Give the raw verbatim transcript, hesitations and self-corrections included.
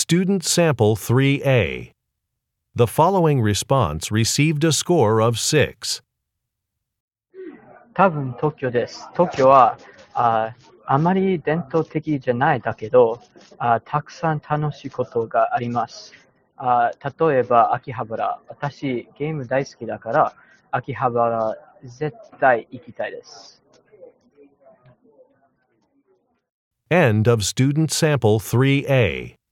Student Sample three A. The following response received a score of six. 多分特許です。特許はああまり伝統的じゃないだけどあ、たくさん楽しいことがあります。あ例えば、秋葉原。私、ゲーム大好きだから、秋葉原絶対行きたいです。 End of Student Sample three A.